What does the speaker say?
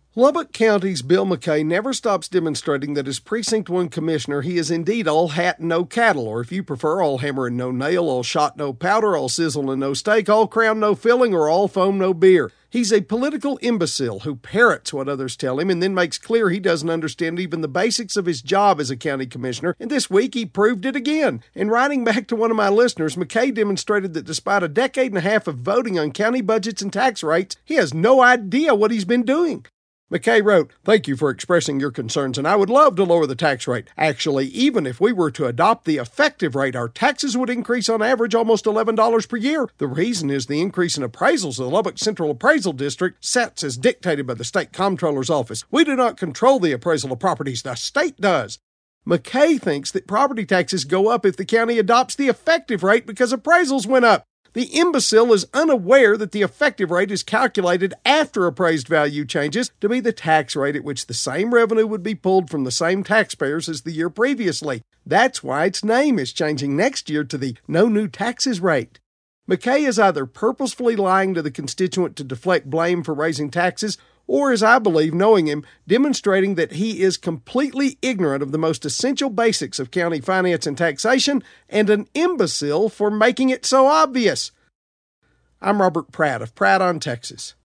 Lubbock County's Bill McKay never stops demonstrating that as Precinct 1 Commissioner, he is indeed all hat and no cattle, or if you prefer, all hammer and no nail, all shot no powder, all sizzle and no steak, all crown no filling, or all foam no beer. He's a political imbecile who parrots what others tell him and then makes clear he doesn't understand even the basics of his job as a county commissioner, and this week he proved it again. In writing back to one of my listeners, McKay demonstrated that despite a decade and a half of voting on county budgets and tax rates, he has no idea what he's been doing. McKay wrote, "Thank you for expressing your concerns, and I would love to lower the tax rate. Actually, even if we were to adopt the effective rate, our taxes would increase on average almost $11 per year. The reason is the increase in appraisals the Lubbock Central Appraisal District sets as dictated by the state comptroller's office. We do not control the appraisal of properties, the state does." McKay thinks that property taxes go up if the county adopts the effective rate because appraisals went up. The imbecile is unaware that the effective rate is calculated after appraised value changes to be the tax rate at which the same revenue would be pulled from the same taxpayers as the year previously. That's why its name is changing next year to the No New Taxes rate. McKay is either purposefully lying to the constituent to deflect blame for raising taxes, or, as I believe, knowing him, demonstrating that he is completely ignorant of the most essential basics of county finance and taxation, and an imbecile for making it so obvious. I'm Robert Pratt of Pratt on Texas.